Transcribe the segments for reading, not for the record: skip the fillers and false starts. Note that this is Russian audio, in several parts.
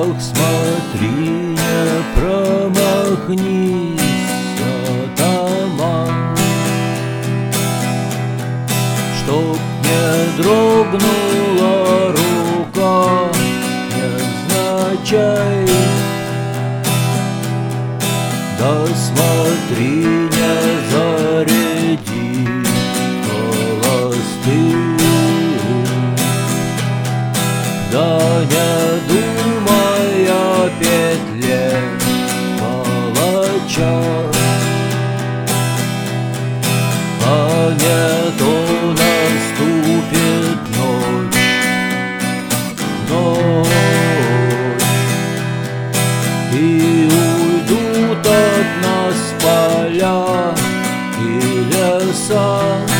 Ах, смотри, не промахнись, атаман, чтоб не дрогнула рука невзначай. Да смотри, не заряди холостых, да не думай о петле палача, а не то наступит ночь, и уйдут от нас поля и леса,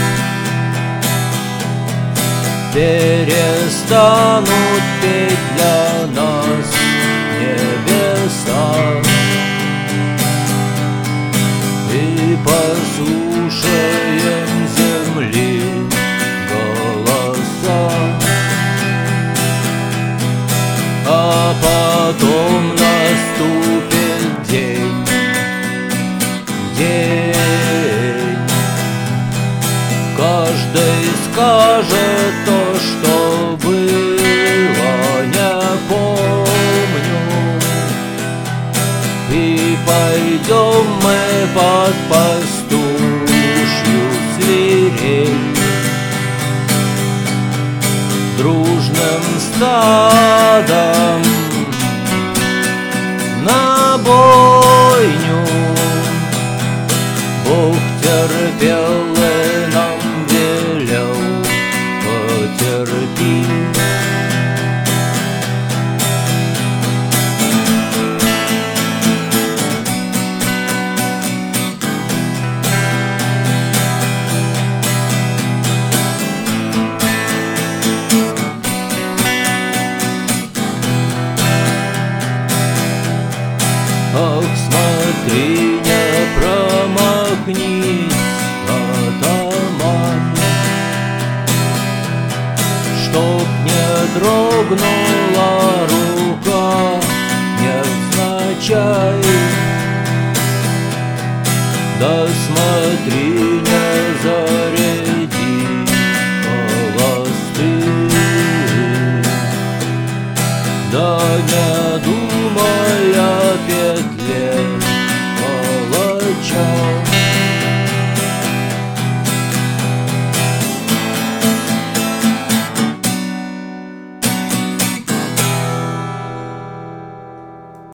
перестанут петь для нас небеса, и послушаем земли голоса, а потом наступит день, каждый скажет то, что было, не помню, и пойдем мы под пастушью свирель, дружным стадом на бойню. Бог терпел и нам велел: потерпи. Ах, смотри, не промахнись, атаман, чтоб не дрогнула рука невзначай. Да смотри,